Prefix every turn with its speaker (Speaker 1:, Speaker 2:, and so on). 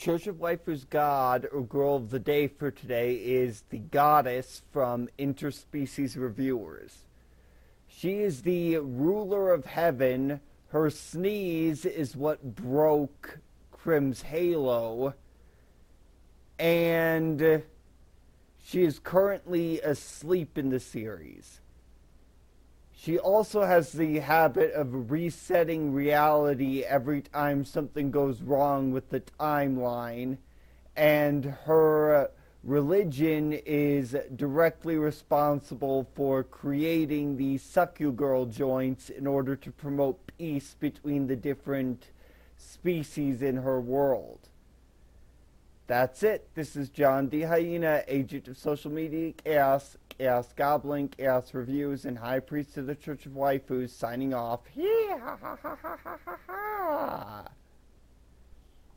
Speaker 1: Church of Waifu's god, or girl of the day for today, is the goddess from Interspecies Reviewers. She is the ruler of heaven. Her sneeze is what broke Krim's halo. And she is currently asleep in the series. She also has the habit of resetting reality every time something goes wrong with the timeline, and her religion is directly responsible for creating the Succugirl joints in order to promote peace between the different species in her world. That's it. This is John D. Hyena, agent of social media chaos, Chaos Goblin, Chaos Reviews, and High Priest of the Church of Waifus, signing off. Yeah, ha, ha, ha, ha, ha, ha.